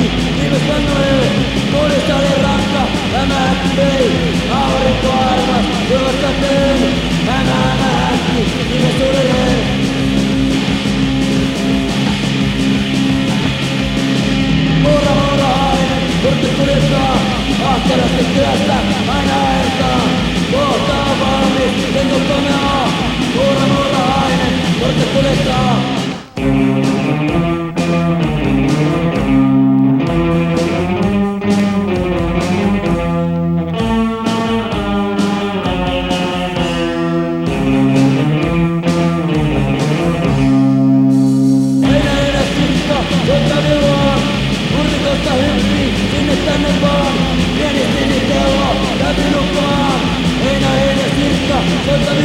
äkki, viimeis vannoille, kodista oli rankka, tämä äkkei, aurinko arvas, josta tein, tämä äkki, viimeis uudelleen. Muurahainen, kortti kuljettaa, ahkerasti työstä, aina ajeltaa, kohta on valmis, lenko komeaa, muurahainen, kortti kuljettaa. Sinne tänne vaan, pienisti kello, läpi lupaan, heinä sirkka, soita